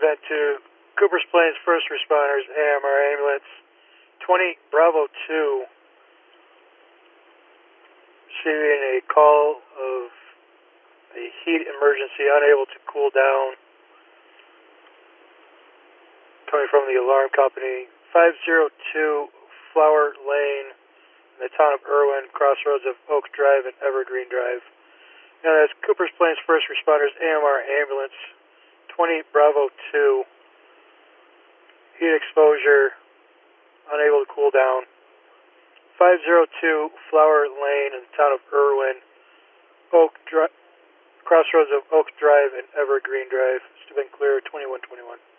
event to Coopers Plains First Responders, AMR Ambulance, 20 Bravo 2, receiving a call of a heat emergency, unable to cool down, coming from the alarm company, 502 Flower Lane in the town of Irwin, crossroads of Oak Drive and Evergreen Drive. And that's Coopers Plains First Responders, AMR Ambulance, 20 Bravo 2, heat exposure, unable to cool down. 502 Flower Lane in the town of Irwin, crossroads of Oak Drive and Evergreen Drive. It's been clear, 2121.